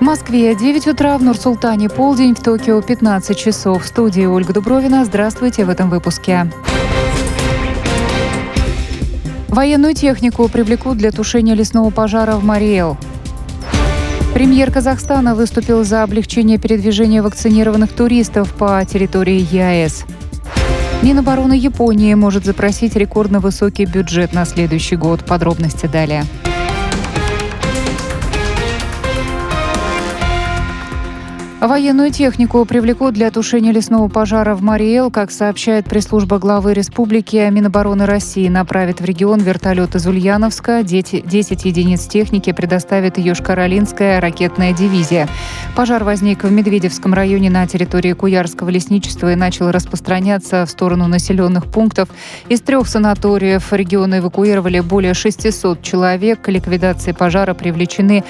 В Москве 9 утра, в Нур-Султане полдень, в Токио 15 часов. В студии Ольга Дубровина. Здравствуйте в этом выпуске. Военную технику привлекут для тушения лесного пожара в Мариэл. Премьер Казахстана выступил за облегчение передвижения вакцинированных туристов по территории ЕАЭС. Минобороны Японии может запросить рекордно высокий бюджет на следующий год. Подробности далее. Военную технику привлекут для тушения лесного пожара в Мариэл. Как сообщает пресс-служба главы республики, Минобороны России направит в регион вертолет из Ульяновска. 10 единиц техники предоставит Йошкар-Олинская ракетная дивизия. Пожар возник в Медведевском районе на территории Куярского лесничества и начал распространяться в сторону населенных пунктов. Из 3 санаториев региона эвакуировали более 600 человек. К ликвидации пожара привлечены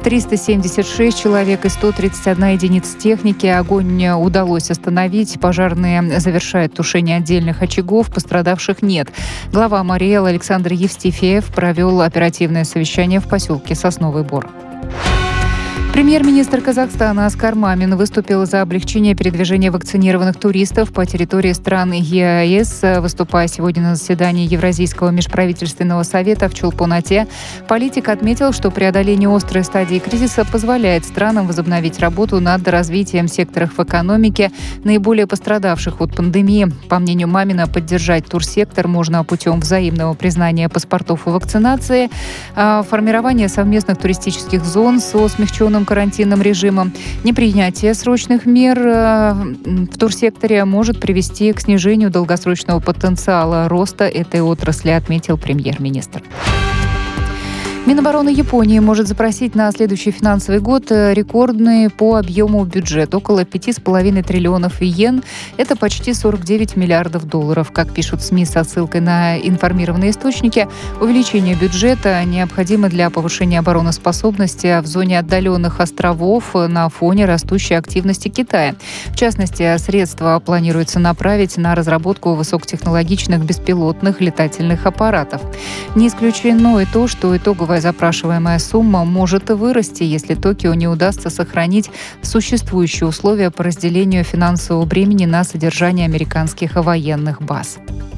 376 человек и 131 единица техники. Огонь удалось остановить. Пожарные завершают тушение отдельных очагов. Пострадавших нет. Глава Мариэл Александр Евстифеев провел оперативное совещание в поселке Сосновый Бор. Премьер-министр Казахстана Аскар Мамин выступил за облегчение передвижения вакцинированных туристов по территории стран ЕАЭС. Выступая сегодня на заседании Евразийского межправительственного совета в Чолпон-Ате, политик отметил, что преодоление острой стадии кризиса позволяет странам возобновить работу над развитием секторов в экономике, наиболее пострадавших от пандемии. По мнению Мамина, поддержать турсектор можно путем взаимного признания паспортов и вакцинации, формирования совместных туристических зон со смягченным карантинным режимом. Непринятие срочных мер в турсекторе может привести к снижению долгосрочного потенциала роста этой отрасли, отметил премьер-министр. Минобороны Японии может запросить на следующий финансовый год рекордный по объему бюджет – около 5,5 триллионов йен. Это почти 49 миллиардов долларов. Как пишут СМИ со ссылкой на информированные источники, увеличение бюджета необходимо для повышения обороноспособности в зоне отдаленных островов на фоне растущей активности Китая. В частности, средства планируется направить на разработку высокотехнологичных беспилотных летательных аппаратов. Не исключено и то, что итоговая запрашиваемая сумма может вырасти, если Токио не удастся сохранить существующие условия по разделению финансового бремени на содержание американских военных баз.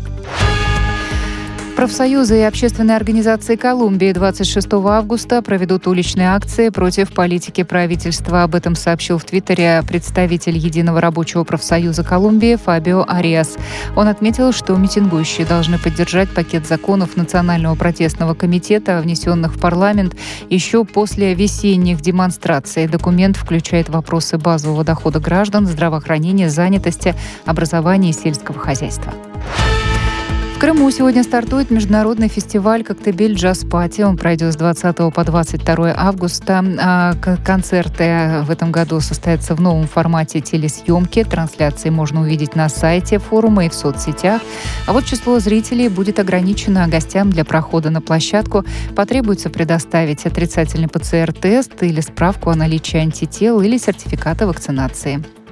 Профсоюзы и общественные организации Колумбии 26 августа проведут уличные акции против политики правительства. Об этом сообщил в Твиттере представитель Единого рабочего профсоюза Колумбии Фабио Ариас. Он отметил, что митингующие должны поддержать пакет законов Национального протестного комитета, внесенных в парламент еще после весенних демонстраций. Документ включает вопросы базового дохода граждан, здравоохранения, занятости, образования и сельского хозяйства. В Крыму сегодня стартует международный фестиваль «Коктебель Джаз Пати». Он пройдет с 20 по 22 августа. Концерты в этом году состоятся в новом формате телесъемки. Трансляции можно увидеть на сайте форума и в соцсетях. А вот число зрителей будет ограничено. Гостям для прохода на площадку потребуется предоставить отрицательный ПЦР-тест или справку о наличии антител или сертификата вакцинации.